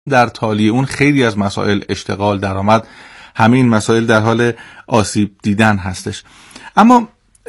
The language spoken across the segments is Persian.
در تالی اون خیلی از مسائل اشتغال، درآمد، همین مسائل در حال آسیب دیدن هستش. اما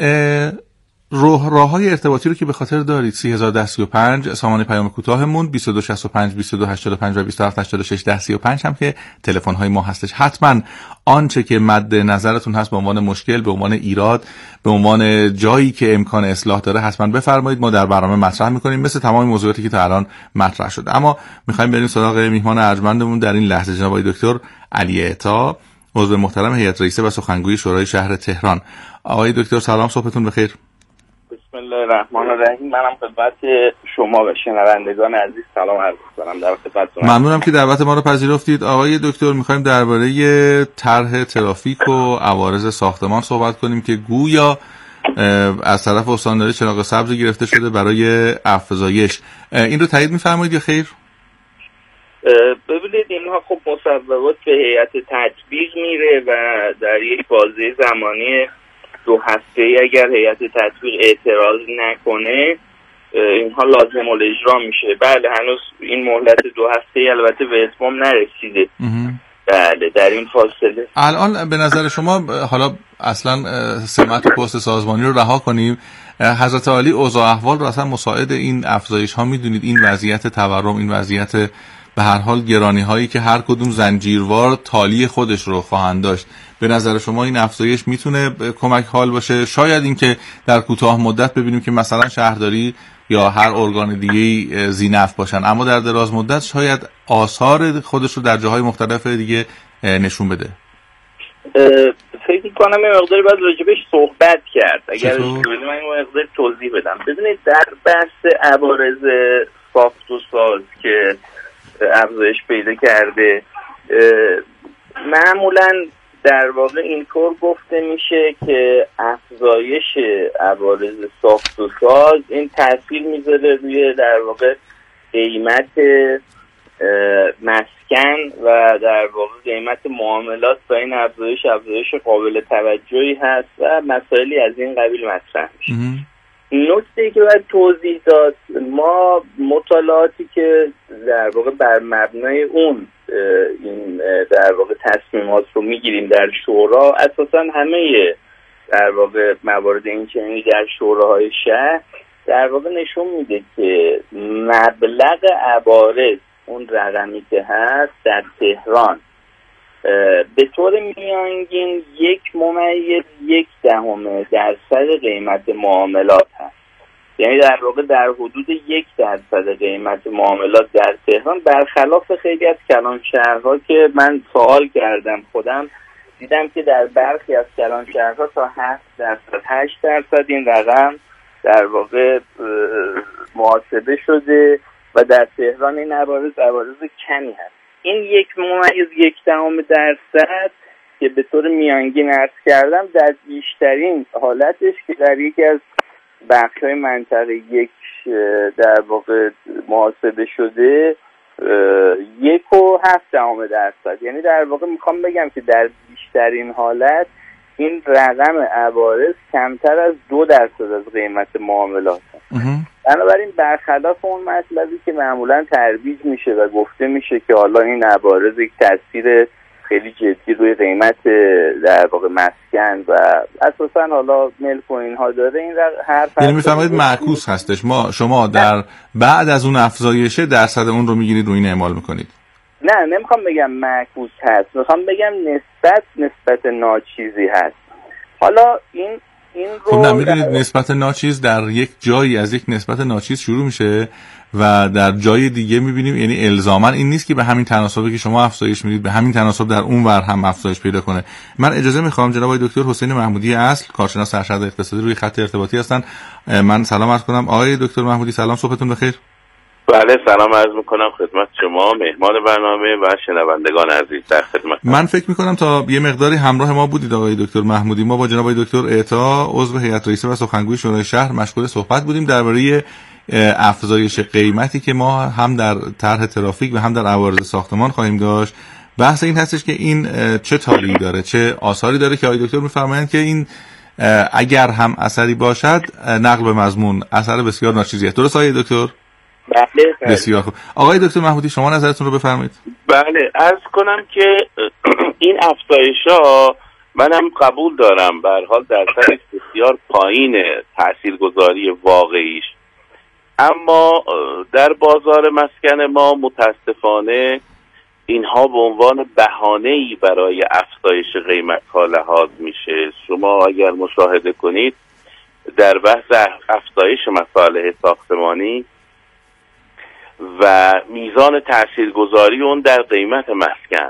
راه‌های ارتباطی رو که به خاطر دارید 301035 سامانه پیام کوتاهمون، 2265 2285 و 2786 1035 هم که تلفن‌های ما هستش. حتما آنچه که مد نظرتون هست به عنوان مشکل، به عنوان ایراد، به عنوان جایی که امکان اصلاح داره حتما بفرمایید، ما در برنامه مطرح می‌کنیم مثل تمام موضوعاتی که تا الان مطرح شده. اما می‌خوایم بریم سراغ میهمان ارجمندمون در این لحظه، جناب آقای دکتر علی عطا، عضو محترم هیئت رئیسه و سخنگوی شورای شهر تهران. آقای دکتر سلام، صبحتون بخیر. بسم الله الرحمن الرحیم. منم خدمت شما و شنوندگان عزیز سلام عرض می‌کنم. در خدمتتونم. ممنونم که دعوت ما رو پذیرفتید. آقای دکتر، می‌خوایم درباره طرح ترافیک و عوارض ساختمان صحبت کنیم که گویا از طرف استانداری چراغ سبز گرفته شده برای افزایش. این رو تایید می‌فرمایید یا خیر؟ ببینید اینها خب مصوبات به هیئت تطبیق میره و در یک بازه زمانی 2 هفته‌ای اگر هیئت تطبیق اعتراض نکنه اینها لازم الاجرا میشه. بله هنوز این مهلت 2 هفته‌ای البته به اتمام نرسیده. بله در این فاصله الان به نظر شما، حالا اصلا سمت و پست سازمانی رو رها کنیم، حضرت عالی اوضاع احوال رو اصلا مساعد این افزایش ها میدونید؟ این وضعیت تورم، این وضعیت به هر حال گرانی هایی که هر کدوم زنجیروار تالی خودش رو خواهند داشت، به نظر شما این افزایش میتونه کمک حال باشه؟ شاید این که در کوتاه مدت ببینیم که مثلا شهرداری یا هر ارگان دیگه ذی‌نفع باشن، اما در دراز مدت شاید آثار خودش رو در جاهای مختلف دیگه نشون بده. فکر کنم این مقداری باید راجبش صحبت کرد. اگر من این مقدار توضیح بدم. ببینید در بحث عوارض ساخت و ساز که افزایش پیدا کرده، معمولاً در واقع اینطور گفته میشه که افزایش عوارض ساخت و ساز این تاثیر میذاره روی در واقع قیمت مسکن و در واقع قیمت معاملات و این افزایش قابل توجهی هست و مسائلی از این قبیل مطرح میشه. نکته‌ای که باید توضیح داد، ما مطالعاتی که در واقع بر مبنای اون این در واقع تصمیمات رو میگیریم در شورا، اساساً همه در واقع موارد این چنینی در شوراهای شهر در واقع نشون میده که مبلغ عوارض، اون رقمی که هست در تهران به طور میانگین 1.1% قیمت معاملات هست. یعنی در واقع در حدود 1% قیمت معاملات در تهران، برخلاف خیلی از کلانشهرها که من سوال کردم خودم دیدم که در برخی از کلانشهرها تا 7%، 8% این رقم در واقع محاسبه شده و در تهران این عوارض کمی هست. این 1.1% که به طور میانگین عرض کردم در بیشترین حالتش که در یکی از بخش‌های منطقه 1 در واقع محاسبه شده 1.7%. یعنی در واقع میخوام بگم که در بیشترین حالت این رقم عوارض کمتر از 2% از قیمت معاملات هست. بنابراین برخلاف اون مطلبی که معمولا ترویج میشه و گفته میشه که حالا این عوارض یک تاثیر خیلی جدی روی قیمت در واقع مسکن و اساسا حالا ملک و اینها داره، این یعنی میفهمید معکوس هستش. شما در بعد از اون افزایشه درصد اون رو میگیرید روی این اعمال میکنید؟ نه نمیخوام بگم معکوس هست، میخوام بگم نسبت ناچیزی هست. حالا این رو خب نمیدونید نسبت ناچیز در یک جایی از یک نسبت ناچیز شروع میشه و در جای دیگه میبینیم، یعنی الزاما این نیست که به همین تناسبی که شما افزایش میدید به همین تناسب در اون ور هم افزایش پیدا کنه. من اجازه میخوام جناب آقای دکتر حسین محمودی اصل، کارشناس ارشد اقتصادی، روی خط ارتباطی هستن. من سلام عرض کنم. آقای دکتر محمودی سلام، صبحتون بخیر. بله سلام عرض میکنم خدمت شما مهمان برنامه و شنوندگان عزیز در خدمت. من فکر میکنم تا یه مقداری همراه ما بودید آقای دکتر محمودی. ما با جناب آقای دکتر عطا عضو هیئت رئیسه و سخنگوی شورای شهر مشغول صحبت بودیم درباره افزایش قیمتی که ما هم در طرح ترافیک و هم در عوارض ساختمان خواهیم داشت. بحث این هستش که این چه تالی داره، چه آثاری داره که آقای دکتر میفرمایند که این اگر هم اثری باشد نقل به مضمون اثر بسیار ناچیزیه. درست آقای دکتر؟ بله. بسیار خوب. آقای دکتر محمودی شما نظرتون رو بفرمایید. بله، عرض کنم که این افزایش‌ها منم قبول دارم، به هر حال درصدش بسیار پایینه تاثیرگذاری واقعیش، اما در بازار مسکن ما متاسفانه اینها به عنوان بهانه‌ای برای افزایش قیمت‌ها لحاظ میشه. شما اگر مشاهده کنید در بحث افزایش مصالح ساختمانی و میزان تاثیرگذاری اون در قیمت مسکن،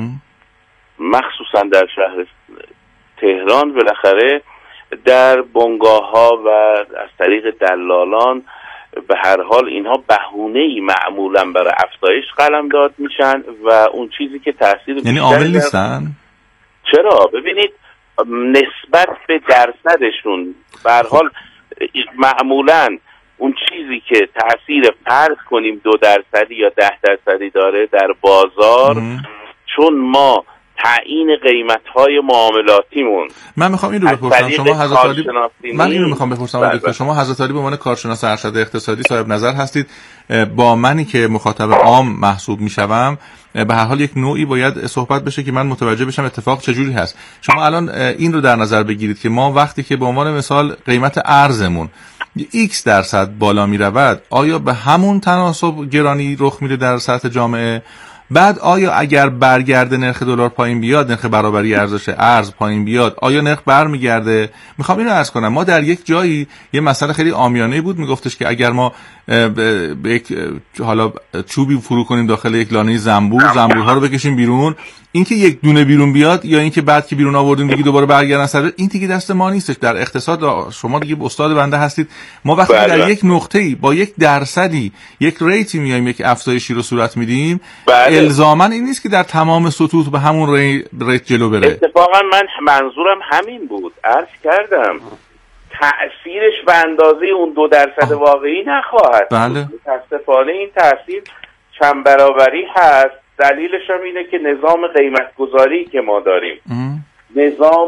مخصوصا در شهر تهران، بالاخره در بنگاه‌ها و از طریق دلالان به هر حال اینها بهونه‌ای معمولا برای افزایش قلمداد میشن و اون چیزی که تاثیر یعنی عامل نیستن. چرا؟ ببینید نسبت به درصدشون به هر حال معمولا اون چیزی که تاثیر فرض کنیم 2% یا 10% داره در بازار، چون ما تعیین قیمت‌های معاملاتیمون، من میخوام این رو بپرسم شما حضرت عالی، من اینو میخوام بپرسم دکتر، شما حضرت عالی به عنوان کارشناس ارشد اقتصادی صاحب نظر هستید، با منی که مخاطب عام محسوب میشوم به هر حال یک نوعی باید صحبت بشه که من متوجه بشم اتفاق چجوری هست. شما الان این رو در نظر بگیرید که ما وقتی که به عنوان مثال قیمت ارزمون x% بالا می رود، آیا به همون تناسب گرانی رخ میده در سطح جامعه؟ بعد آیا اگر برگرده نرخ دلار پایین بیاد، نرخ برابری ارزش ارز پایین بیاد، آیا نرخ برمیگرده؟ میخوام اینو عرض کنم، ما در یک جایی یه مسئله خیلی عامیانه بود میگفتش که اگر ما به یک حالا چوبی فرو کنیم داخل یک لانه زنبورها رو بکشیم بیرون، اینکه یک دونه بیرون بیاد یا اینکه بعد که بیرون آوردیم دیگه دوباره برگردن سر، این دیگه دست ما نیستش. در اقتصاد شما دیگه استاد بنده هستید، ما وقتی در یک نقطه‌ای با یک درصدی یک ریتی میایم یک افزایشی رو صورت میدیم، الزاما این نیست که در تمام سطوح به همون ریت جلو بره. اتفاقا من منظورم همین بود، عرض کردم تأثیرش به اندازه اون 2% واقعی نخواهد. بله. متاسفانه این تأثیر چند برابری هست. دلیلش هم اینه که نظام قیمت گذاری که ما داریم، نظام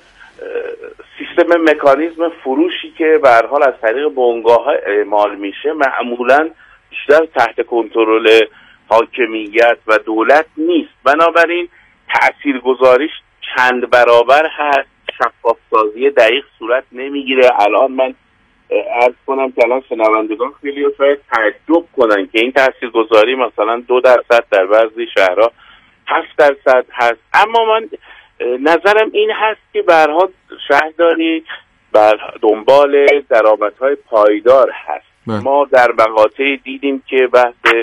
سیستم مکانیزم فروشی که به هر حال از طریق بنگاه‌ها اعمال میشه، معمولاً بیشتر تحت کنترل حاکمیت و دولت نیست، بنابراین تأثیرگذاریش چند برابر هست، شفاف سازی دقیق صورت نمیگیره. الان من عرض کنم که الان شنوندگان خیلی شاید تعجب کنن که این تاثیرگذاری مثلا 2% در بعضی شهرها 7% هست، اما من نظرم این هست که به هر حال شهرداری بر دنبال درآمدهای پایدار هست. ما در مقاطعی دیدیم که بحث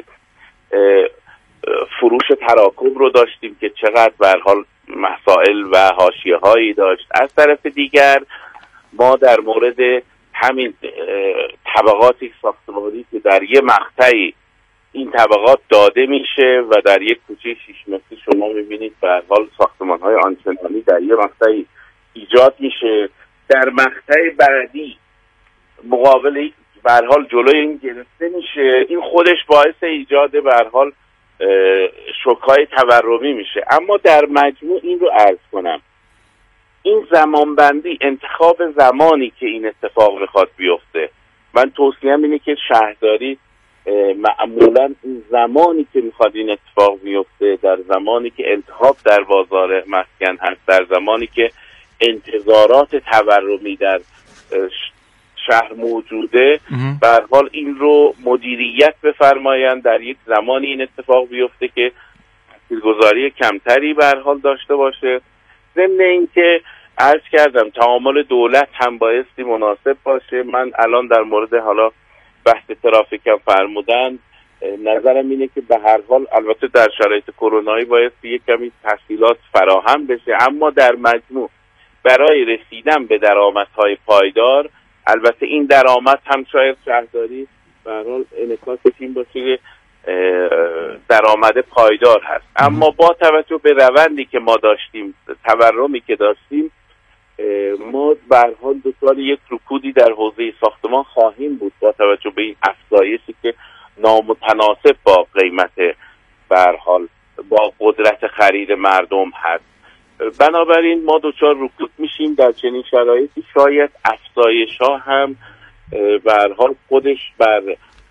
فروش تراکم رو داشتیم که چقدر به هر حال مسائل و حاشیه‌هایی داشت. از طرف دیگر ما در مورد همین طبقات ساختمانی که در یه مقطعی این طبقات داده میشه و در یک کوچه 6 متری شما میبینید به هر حال ساختمان‌های آنچنانی در یه مقطعی ایجاد میشه، در مقطع بعدی مقابل به هر حال جلوی این گرفته میشه، این خودش باعث ایجاد به هر حال شوک‌های تورمی میشه. اما در مجموع این رو عرض کنم، این زمانبندی، انتخاب زمانی که این اتفاق بخواد بیفته، من توصیه‌ام اینه که شهرداری معمولا این زمانی که میخواد این اتفاق بیفته، در زمانی که التهاب در بازار مسکن هست، در زمانی که انتظارات تورمی در شهر موجوده، به هر حال این رو مدیریت بفرمایند، در یک زمانی این اتفاق بیفته که تاثیرگذاری کمتری به هر حال داشته باشه. ضمن اینکه عرض کردم تعامل دولت هم بایستی مناسب باشه. من الان در مورد حالا بحث ترافیک هم فرمودن، نظرم اینه که به هر حال البته در شرایط کرونایی بایستی یک کمی تسهیلات فراهم بشه، اما در مجموع برای رسیدن به درآمدهای پایدار، البته این درآمد هم شاید شهرداری به هر حال انعکاسش این باشه که درآمد پایدار هست، اما با توجه به روندی که ما داشتیم، تورمی که داشتیم، ما به هر حال دچار یک رکودی در حوزه ساختمان خواهیم بود با توجه به این افزایشی که نامتناسب با قیمت به هر حال با قدرت خرید مردم هست. بنابراین ما دچار رکود میشیم. در چنین شرایطی شاید افزایش‌ها هم به هر حال خودش بر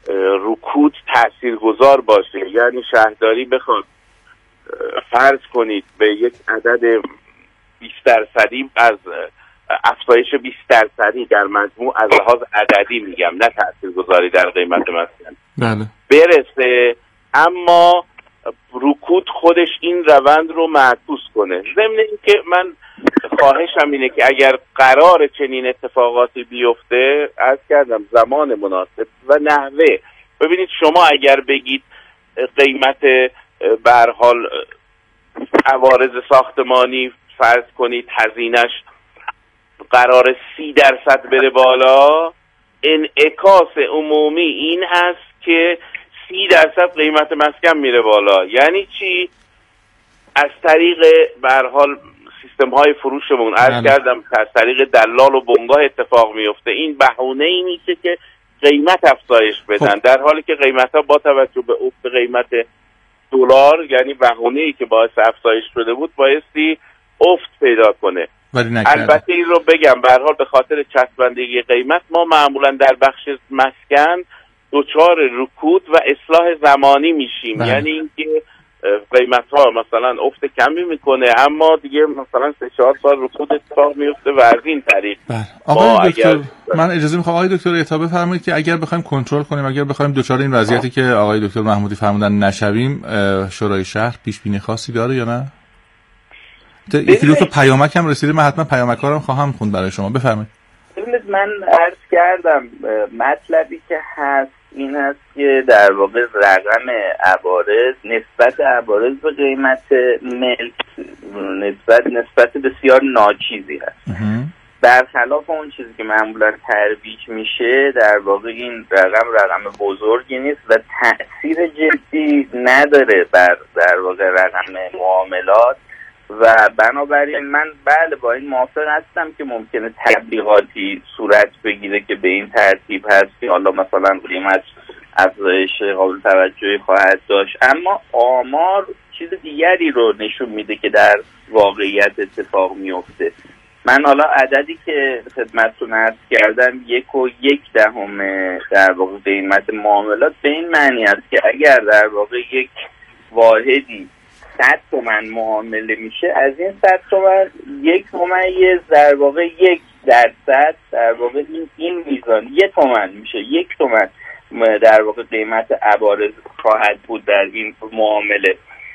رکود تاثیرگذار باشه. یعنی شهرداری بخواد فرض کنید به یک عدد 20% از افزایش 20% در مجموع از لحاظ عددی میگم، نه تاثیرگذاری در قیمت مسکن برسه، اما رکود خودش این روند رو معکوس کنه. ضمن اینکه من خواهشم اینه که اگر قرار چنین اتفاقاتی بیفته، عرض کردم زمان مناسب و نحوه. ببینید شما اگر بگید قیمت به هر حال عوارض ساختمانی فرض کنید هزینه‌اش قرار 30% بره بالا، انعکاس عمومی این هست که 30% قیمت مسکن میره بالا. یعنی چی؟ از طریق به هر حال سیستم های فروشمون عرض کردم از طریق دلال و بنگاه اتفاق میفته. این بهونه ای نیست که قیمت افزایش بدن، در حالی که قیمت ها با توجه به افت قیمت دلار، یعنی بهونه ای که باعث افزایش شده بود، بایستی افت پیدا کنه. البته این رو بگم به هر حال به خاطر چسبندگی قیمت ما معمولا در بخش مسکن دچار رکود و اصلاح زمانی میشیم. یعنی اینکه قیمت ها مثلا افت کمی میکنه، اما دیگه مثلا 3-4 سال رکود اتفاق میفته و از این طریق. آقای دکتر من اجازه میخوام آقای دکتر عتاب بفرمایید که اگر بخوایم کنترل کنیم، اگر بخوایم دچار این وضعیتی که آقای دکتر محمودی فرمودن نشویم، شورای شهر پیش بینی خاصی داره یا نه؟ یکی دو تا پیامک هم رسیده، من حتما پیامک‌ها رو خواهم خوند برای شما. بفرمایید. ببینید من عرض کردم مطلبی که هست این هست که در واقع رقم عوارض، نسبت عوارض به قیمت ملک نسبت بسیار ناچیزی هست. برخلاف اون چیزی که معمولا ترویج میشه، در واقع این رقم بزرگی نیست و تأثیر جدی نداره بر در واقع رقم معاملات و بنابراین من بله با این موافق هستم که ممکنه تبلیغاتی صورت بگیره که به این ترتیب هست که حالا مثلا قیمت افزایش قابل توجهی خواهد داشت، اما آمار چیز دیگری رو نشون میده که در واقعیت اتفاق میفته. من حالا عددی که خدمتتون عرض کردم 1.1 در واقع قیمت معاملات به این معنی است که اگر در واقع یک واحدی 100 تومن معامله میشه، از این 100 تومن 1 ممیز در واقع 1% در واقع این میزان 1 تومن میشه. 1 تومن در واقع قیمت عوارض خواهد بود در این معامله.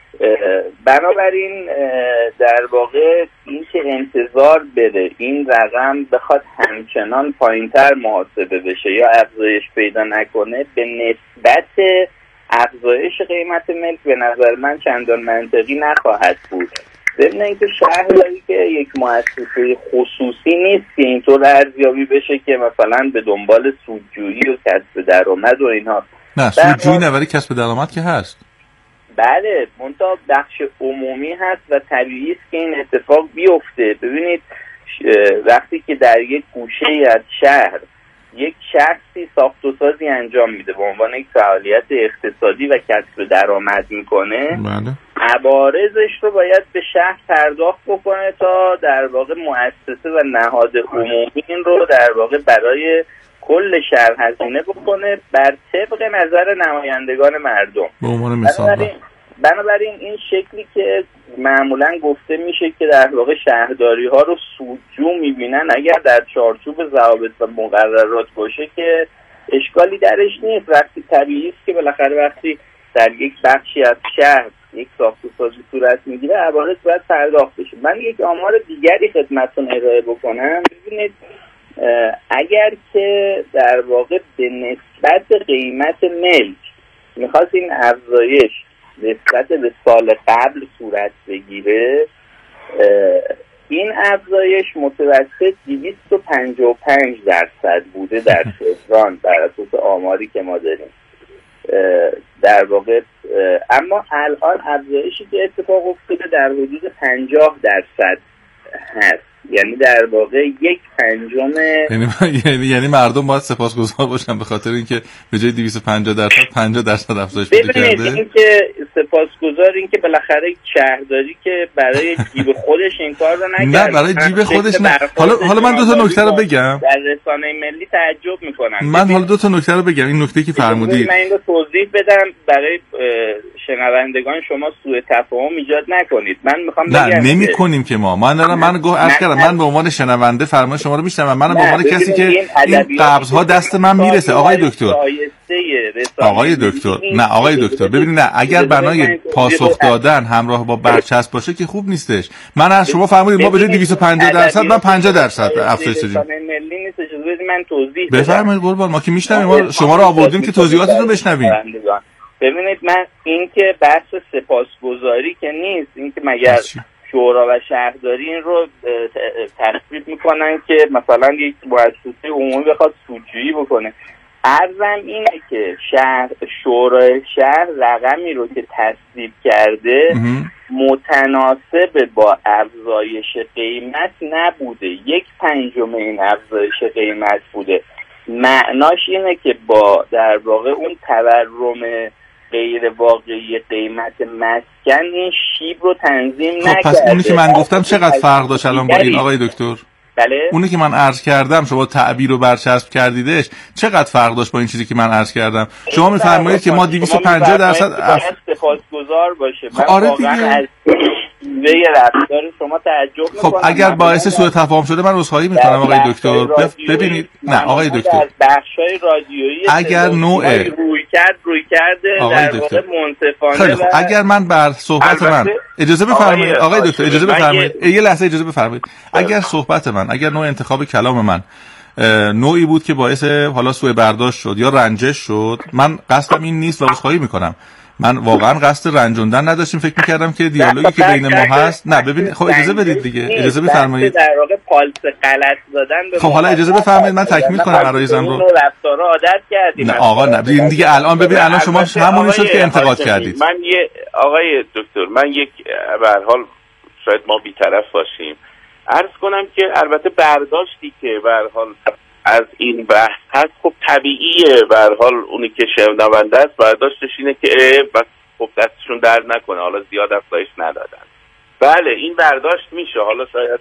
بنابراین در واقع این که انتظار بده این رقم بخواد همچنان پایینتر محاسبه بشه یا افزایش پیدا نکنه به نسبت افزایش قیمت ملک به نظر من چندان منطقی نخواهد بود. ضمن اینکه شهرداری که یک مؤسسه خصوصی نیست که اینطور ارزیابی بشه که مثلا به دنبال سودجویی و کسب درآمد و اینها. نه سودجویی نه، ولی کسب درآمد که هست. بله منتها بخش عمومی هست و طبیعی است که این اتفاق بیفته. ببینید وقتی که در یک گوشه از شهر یک شخصی ساخت و سازی انجام میده به عنوان یک فعالیت اقتصادی و کسب درآمد میکنه، عوارضش رو باید به شهر پرداخت بکنه تا در واقع مؤسسه و نهاد عمومی این رو در واقع برای کل شهر هزینه بکنه بر طبق نظر نمایندگان مردم. به عنوان مثال بنابراین این شکلی که معمولا گفته میشه که در واقع شهرداری ها رو سودجو میبینن، اگر در چارچوب ضوابط و مقررات باشه که اشکالی درش نیست. وقتی طبیعی است که بالاخره وقتی در یک بخشی از شهر یک ساخت و سازی صورت میگیره عوارض باید پرداخت بشه. من یک آمار دیگری خدمتتون ارائه بکنم. ببینید اگر که در واقع به نسبت قیمت ملک میخواست این افزایش نسبت به سال قبل صورت بگیره، این افزایش متوسط 255% بوده در تهران بر اساس آماری که ما داریم در واقع. اما الان افزایشی که اتفاق افتاده در حدود 50% هست. یعنی در واقع 1/5 یعنی مردم باید سپاسگزار باشن به خاطر اینکه به جای 250% افزایش پیدا کرده. ببینید این که سپاسگزار این که بالاخره شهرداری که برای جیب خودش این کار رو نکرد. نه برای جیب خودش نه. حالا من دو تا نکته رو بگم. در رسانه ملی تعجب میکنن. من حالا دو تا نکته رو بگم. این نکته که فرمودید من اینو توضیح بدم برای شنوندگان شما سوء تفاهم ایجاد نکنید. من میخوام بگم نه نمی‌کنیم که من عرض کردم من به عنوان شنونده فرمان شما رو میشنوم. من به عنوان کسی که این قبض‌ها دست من میرسه آقای دکتر. آقای دکتر ببینید نه اگر بنای پاسخ دادن همراه با برچسب باشه که خوب نیستش. من از شما فرمودید ما به جای 250% من 50% افزایش دادیم. ملی نیست اجازه بدید من توضیح بدم. بفرمایید قربان ما که میشنویم. ما شما رو آوردیم که توضیحاتتون رو بشنویم. ببینید من این که بحث سپاسگزاری که نیست، این که مگر شورا و شهرداری این رو تثبیت میکنن که مثلا یک مؤسسه عمومی بخواد سودجویی بکنه. عرضم اینه که شورای شهر رقمی رو که تصویب کرده متناسب با افزایش قیمت نبوده، 1/5 این افزایش قیمت بوده. معناش اینه که با در واقع اون تورم غیر واقعی قیمت مسکن این شیب رو تنظیم نکرده. پس اونی که من گفتم چقدر فرق داشت الان با این آقای دکتر؟ بله؟ اونی که من عرض کردم شما تعبیر رو برچسب کردیدش چقدر فرق داشت با این چیزی که من عرض کردم؟ شما میفرمایید که ما 250% سپاسگزار باشه. من آره واقعا از وی رفتار شما تعجب میکنم. خب اگر باعث سوء تفاهم شده من عذرخواهی میکنم آقای دکتر. ببینید نه آقای دکتر از بخشای رادیویی اگر نوع روی کرده در واقع منصفانه خب اگر من بر صحبت من اجازه بفرمایید آقای دکتر اجازه بفرمایید یه لحظه اجازه بفرمایید. اگر صحبت من اگر نوع انتخاب کلام من نوعی بود که باعث حالا سوء برداشت شد یا رنجش شد، من قصدم این نیست و عذرخواهی میکنم. من واقعا قصد رنجوندن نداشتم. فکر می‌کردم که دیالوگی که بین ما هست نه ببین خب اجازه بدید دیگه اجازه بفرمایید. در واقع پالس غلط دادن به خب حالا اجازه بفرمایید من تکمیل کنم عرایزم رو. رفتارا عادت کردیم. نه آقا نه دیگه الان ببین الان شما همونی شد که انتقاد کردید. من آقای دکتر من به هر حال شاید ما بی‌طرف باشیم. عرض کنم که البته برداشتی که به هر حال از این بحث هست خب طبیعیه. به هر حال اونی که شنونده است برداشتش اینه که بس خب دستشون درد نکنه حالا زیاد افزایش ندادن. بله این برداشت میشه. حالا شاید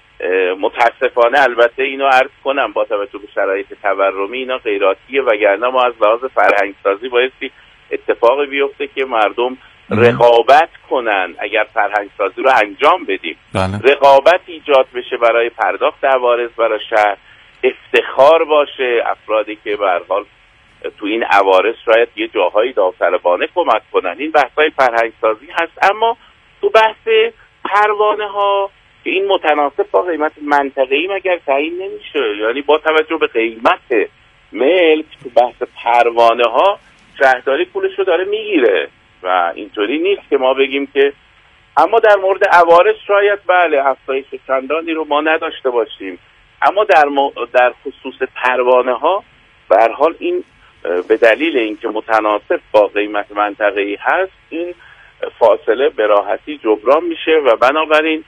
متاسفانه البته اینو عرض کنم با توجه به شرایط تورمی اینا غیراتیه، وگرنه ما از لحاظ فرهنگ سازی بایستی اتفاقی بیفته که مردم رقابت کنن. اگر فرهنگ سازی رو انجام بدیم رقابت ایجاد بشه برای پرداخت عوارض برای شهر، افتخار باشه افرادی که به هر حال تو این عوارض شاید یه جاهایی داوطلبانه کمک کنن. این بحث‌های فرهنگ سازی هست. اما تو بحث پروانه ها که این متناسب با قیمت منطقه‌ای مگر تعیین نمیشه، یعنی با توجه به قیمت ملک تو بحث پروانه ها شهرداری پولش رو داره میگیره و اینطوری نیست که ما بگیم که. اما در مورد عوارض شاید بله افزایش چندانی رو ما نداشته باشیم، اما در خصوص پروانه ها به هر حال این به دلیل اینکه متناسب با قیمت منطقه‌ای هست این فاصله به راحتی جبران میشه و بنابراین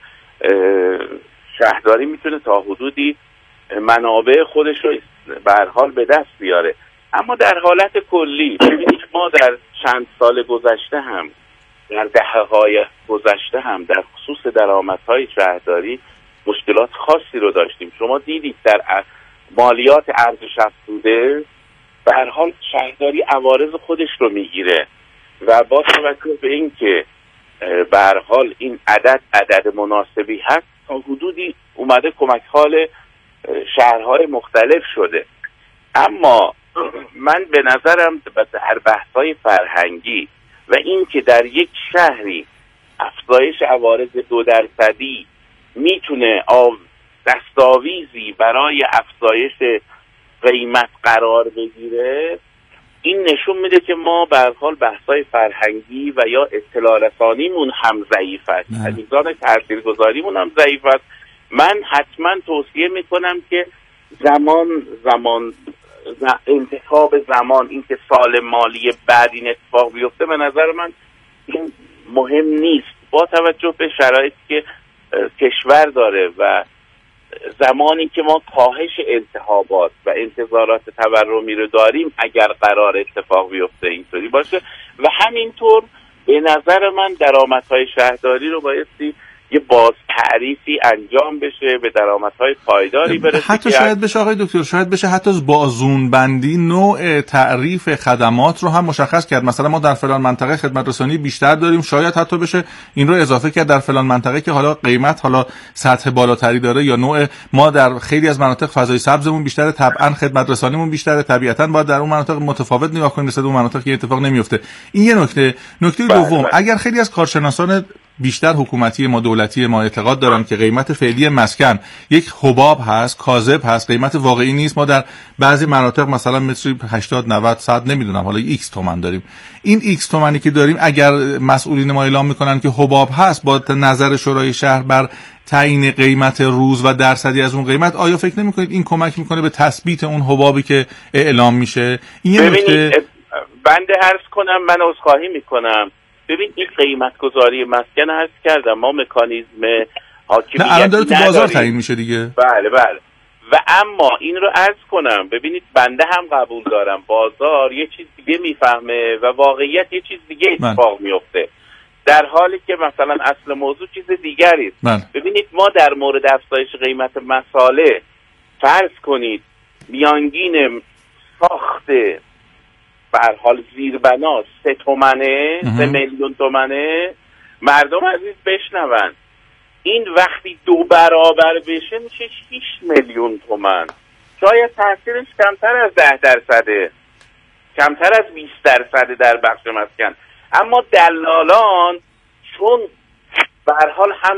شهرداری میتونه تا حدودی منابع خودش رو به هر حال به دست بیاره. اما در حالت کلی ببینید ما در چند سال گذشته هم در دهه‌های گذشته هم در خصوص درآمدهای شهرداری مشکلات خاصی رو داشتیم. شما دیدید در مالیات ارزش افزوده به هر حال شهرداری عوارض خودش رو میگیره و با توجه به اینکه به هر حال این عدد مناسبی هست تا حدودی اومده کمک حال شهرهای مختلف شده. اما من به نظرم در بحث‌های فرهنگی و اینکه در یک شهری افزایش عوارض 2% میتونه دستاویزی برای افزایش قیمت قرار بگیره، این نشون میده که ما به هر حال بحث‌های فرهنگی و یا اطلاع رسانیمون هم ضعیف است، میزان تاثیرگذاریمون هم ضعیف است. من حتما توصیه میکنم که انتخاب زمان، این که سال مالی بعد این اتفاق بیفته، به نظر من این مهم نیست با توجه به شرایطی که کشور داره و زمانی که ما کاهش التهابات و انتظارات تورمی رو داریم اگر قرار اتفاق بیفته اینطوری باشه. و همینطور به نظر من درآمدهای شهرداری رو بایستی یه باز تعریفی انجام بشه، به درآمدهای پایداری برسه. حتی شاید بشه آقای دکتر، شاید بشه حتی با زونبندی نوع تعریف خدمات رو هم مشخص کرد. مثلا ما در فلان منطقه خدمت رسانی بیشتر داریم، شاید حتی بشه این رو اضافه کرد در فلان منطقه که حالا قیمت حالا سطح بالاتری داره یا نوع ما در خیلی از مناطق فضای سبزمون بیشتره، طبعا خدمت رسانیمون بیشتره، طبیعتا باید در اون مناطق متفاوت نگاه کنیم، مثلا اون مناطق یه اتفاق نمیفته. این یه نکته دوم، اگر خیلی از کارشناسان بیشتر حکومتی ما دولتی ما اعتقاد دارن که قیمت فعلی مسکن یک حباب هست، کاذب هست، قیمت واقعی نیست، ما در بعضی مناطق مثلا متری 80 90 100 نمیدونم حالا ایکس تومن داریم، این ایکس تومنی که داریم اگر مسئولین ما اعلام میکنن که حباب هست با نظر شورای شهر بر تعیین قیمت روز و درصدی از اون قیمت، آیا فکر نمیکنید این کمک میکنه به تثبیت اون حبابی که اعلام میشه؟ این ببینید بنده عرض کنم، من عذرخواهی میکنم، ببین این قیمت گذاری مسکن هست کردم، ما مکانیزم حاکمیت الان داره تو بازار تعیین میشه دیگه. بله و اما این رو عرض کنم، ببینید بنده هم قبول دارم بازار یه چیز دیگه میفهمه و واقعیت یه چیز دیگه اتفاق میفته، در حالی که مثلا اصل موضوع چیز دیگری است. ببینید ما در مورد افزایش قیمت مساله فرض کنید میانگین ساخت به هر حال زیربنا 3 تومنه، 3 میلیون تومنه، مردم عزیز بشنون این وقتی 2 برابر بشه میشه 6 میلیون تومن. شاید تاثیرش کمتر از 10%، کمتر از 20% در بخش مسکن، اما دلالان چون به هر حال هم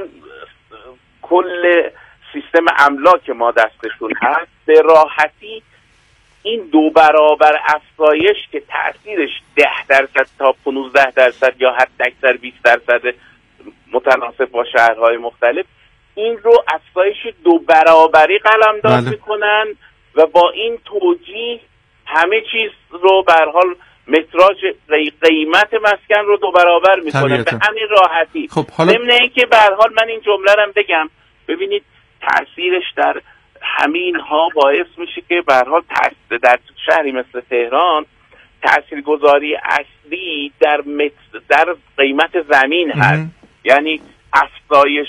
کل سیستم املاک ما دستشون هست، به راحتی این 2 برابر افزایش که تأثیرش 10% تا 15% یا حداکثر 20% متناسب با شهرهای مختلف، این رو افزایش 2 برابری قلمداد میکنن و با این توجیه همه چیز رو به هر حال متراژ قیمت مسکن رو 2 برابر میکنن به همین راحتی. خب حالا ضمن اینکه به هر حال من این جمله رو بگم، ببینید تأثیرش در همین ها باعث میشه که به هر حال در شهری مثل تهران تاثیرگذاری اصلی در قیمت زمین هست. یعنی افزایش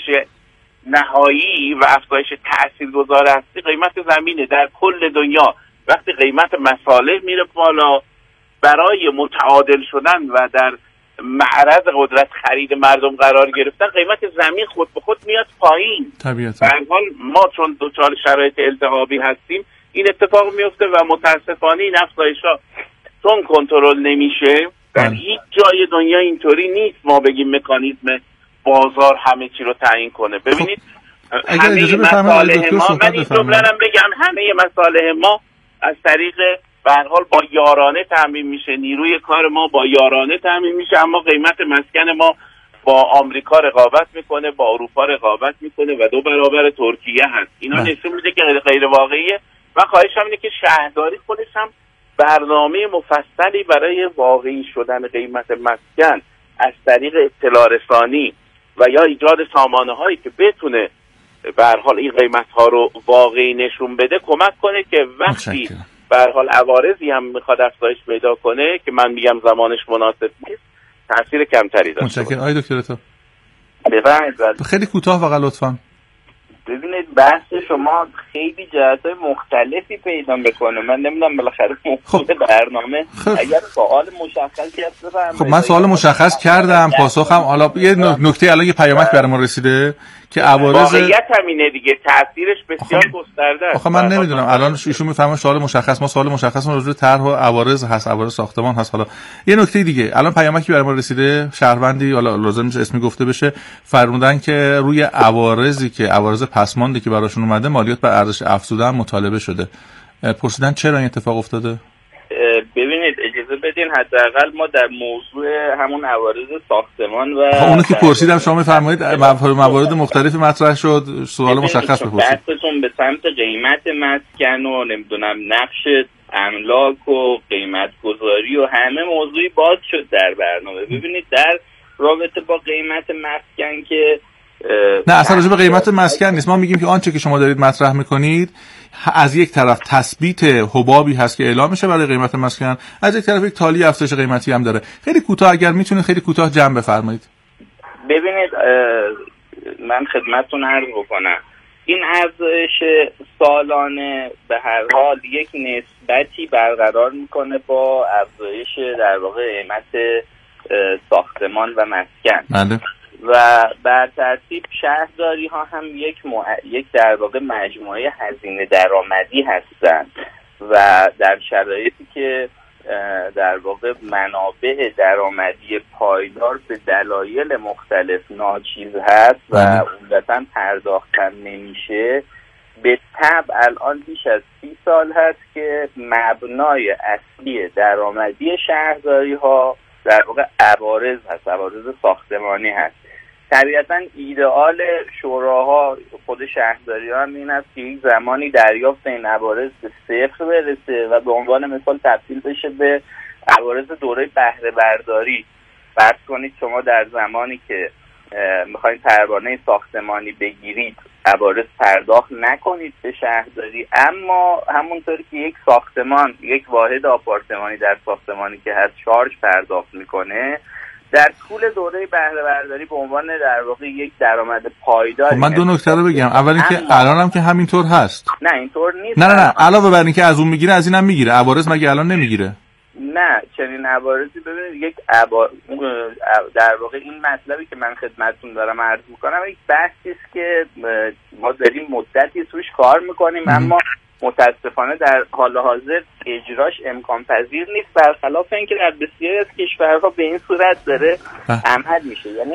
نهایی و افزایش تاثیرگذار اصلی قیمت زمینه در کل دنیا. وقتی قیمت مصالح میره بالا، برای متعادل شدن و در معرض قدرت خرید مردم قرار گرفتن، قیمت زمین خود به خود میاد پایین. طبیعتا در حال ما چون دچار شرایط التهابی هستیم این اتفاق میفته و متاسفانه این افزایش‌ها چون کنترل نمیشه در هیچ جای دنیا اینطوری نیست ما بگیم مکانیزم بازار همه چی رو تعیین کنه. ببینید همه مصالح ما، من این جمله‌ام بگم، همه مصالح ما از طریق به هر حال با یارانه تامین میشه، نیروی کار ما با یارانه تامین میشه، اما قیمت مسکن ما با آمریکا رقابت میکنه، با اروپا رقابت میکنه و 2 برابر ترکیه هست. اینا نشون میده که غیر واقعیه. من خواهشم اینه که شهرداری خودش هم برنامه مفصلی برای واقعی شدن قیمت مسکن از طریق اطلاع رسانی و یا ایجاد سامانه هایی که بتونه به هر حال این قیمت ها رو واقعی نشون بده کمک کنه که وقتی به هر حال عوارضی هم میخواد افزایش پیدا کنه که من میگم زمانش مناسب نیست، تاثیر کمتری داشته. متشکرم. آقای دکتر تو بفرمایید. خیلی کوتاه فقط لطفاً. ببینید بحث شما خیلی جهت‌های مختلفی پیدا میکنه، من نمیدونم بالاخره موضوع برنامه اگر سوال مشخصی هست بفرمایید. خب من سوال مشخص کردم، پاسخم حالا یه نکته الان یه پیامک برای ما رسیده که عوارض واقعیت همینه دیگه، تاثیرش بسیار گسترده است. آخه من نمیدونم الان ایشون میفهمن سوال مشخص، ما سوال مشخص راجع به طرح و عوارض هست، عوارض ساختمان هست. حالا یه نکته دیگه الان پیامکی برای ما رسیده، شهروندی حالا لازم نیست اسمی گفته بشه، فرمودن که روی عوارضی که عوارض پسماندی که براشون اومده مالیات بر ارزش افزوده مطالبه شده. پرسیدن چرا این اتفاق افتاده؟ ببینید اجازه بدین حداقل ما در موضوع همون عوارض ساختمان و اونو که پرسیدم شما میفرمایید موارد مختلفی مطرح شد، سوال مشخص بپرسید. بحثتون به سمت قیمت مسکن و نمیدونم نقش املاک و قیمت گذاری و همه موضوعی باز شد در برنامه. ببینید در رابطه با قیمت مسکن که نه اصلا راجع به قیمت مسکن نیست. ما میگیم که آنچه که شما دارید مطرح میکنید از یک طرف تثبیت حبابی هست که اعلام میشه برای قیمت مسکن، از یک طرف یک تالی افزایش قیمتی هم داره. خیلی کوتاه اگر میتونید خیلی کوتاه جمع بفرمایید. ببینید من خدمتتون عرض بکنم، این افزایش سالانه به هر حال یک نسبتی برقرار میکنه با افزایش در واقع قیمت ساختمان و مسکن. بله. و بر ترتیب شهرداری ها هم یک در واقع مجموعه هزینه درآمدی هستند و در شرایطی که در واقع منابع درآمدی پایدار به دلایل مختلف ناچیز هست و عمدتاً پرداخت نمیشه، به طبع الان بیش از 30 سال هست که مبنای اصلی درآمدی شهرداری ها در واقع عوارض هست، عوارض ساختمانی هست. طبیعتاً ایدئال شوراها خود شهرداری ها هم این است که یک زمانی دریافت این عوارض به صفر برسه و به عنوان مثال تبدیل بشه به عوارض دوره بهره برداری. فرض کنید شما در زمانی که میخواین پروانه ساختمانی بگیرید عوارض پرداخت نکنید به شهرداری، اما همونطوری که یک ساختمان، یک واحد آپارتمانی در ساختمانی که هست شارژ پرداخت میکنه، در طول دوره بهره برداری به عنوان در واقع یک درآمد پایدار. من دو نکته رو بگم. اول اینکه الانم که همینطور هست. نه اینطور نیست. نه علاوه بر اینکه از اون میگیره از اینم میگیره. عوارض مگه الان نمیگیره؟ نه چنین عوارضی ببینید یک در واقع این مطلبی که من خدمتتون دارم عرض میکنم یک بحثی است که ما داریم مدتی توش کار میکنیم اما متاسفانه در حال حاضر اجراش امکان پذیر نیست، برخلاف اینکه در بسیاری از کشورها به این صورت داره عمل میشه. یعنی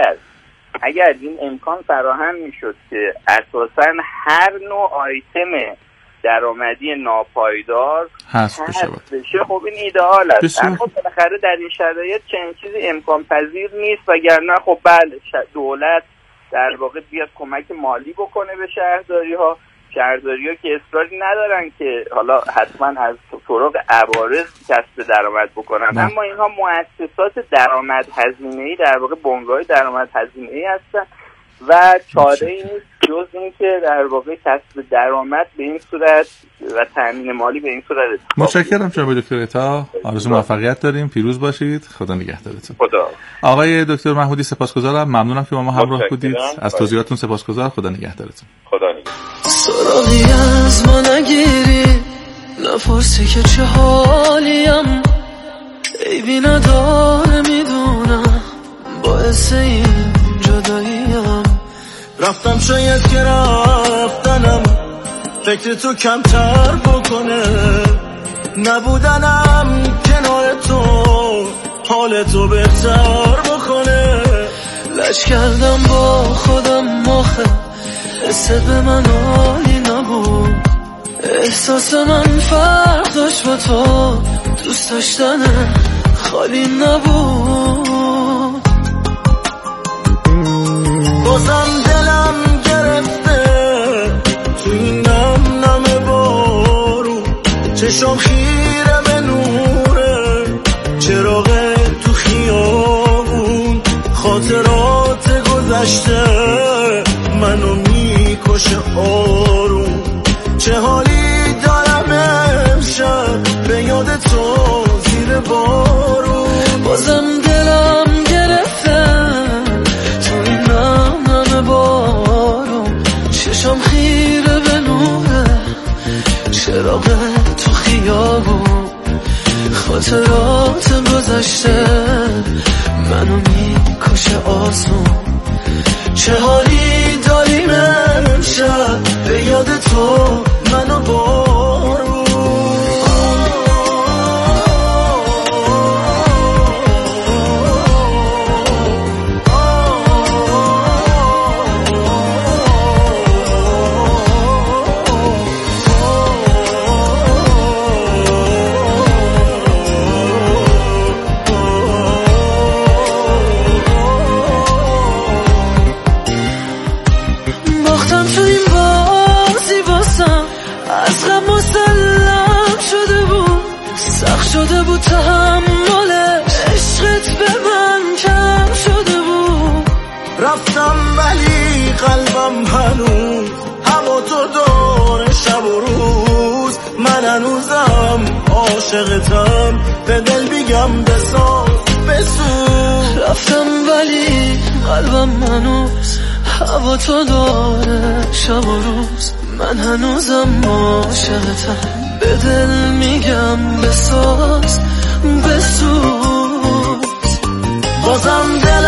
اگر این امکان فراهم میشد که اساساً هر نوع آیتم درآمدی ناپایدار حذف بشه، خب این ایدئال است. اما بالاخره در این شرایط چنین چیزی امکان پذیر نیست، وگرنه خب بله دولت در واقع بیاد کمک مالی بکنه به شهرداری‌ها که اصراری ندارن که حالا حتما از طرق عوارض کسب درآمد بکنن، اما اینها مؤسسات درآمد هزینه‌ای در واقع بنگاه درآمد هزینه‌ای هستن و چاره‌ای نیست جز اینکه در واقع کسب درآمد به این صورت و تامین مالی به این صورت. متشکرم جناب دکتر عطا، آرزو موفقیت داریم، پیروز باشید، خدا نگهدارتون. خدا. آقای دکتر محمودی سپاسگزارم، ممنونم که با ما همراه بودید، از توضیحاتتون سپاسگزار، خدا نگهدارتون. خدا نگهدار. سراغی از ما نگیری، نپرسی که چه حالیم، عیبی نداره میدونم، باعث این جداییم، رفتم شاید که رفتنم فکر تو کمتر بکنه، نبودنم کنار تو حال تو بهتر بکنه، لج کردم با خودم آخه حست به من عالی نبود، احساس من فرق داشت با تو، دوست داشتن خالی نبود، بازم دلم گرفته تو این نم بارو، چشم خیره به نوره چراغ تو خیابون، خاطرات گذشته منو میکشه آروم، چه حالی دارم امشب به یاد تو زیر بارون، بازم دلم گرفته تو این نم بارون، چشم خیره به نوره چراغ تو خیابون، خاطرات گذشته منو میکشه آسون، چه حالی داریم امشب به یاد تو منو بارون. شده بود تحمل عشقت به من کم شده بود، رفتم ولی قلبم هنوز هوا تو داره شب و روز، من هنوزم عاشقتم، به دل بگم بساز بسوز. رفتم ولی قلبم هنوز هوا تو داره شب و روز، من هنوزم عاشقتم، به دل میگم بساز بسوز. بازم دل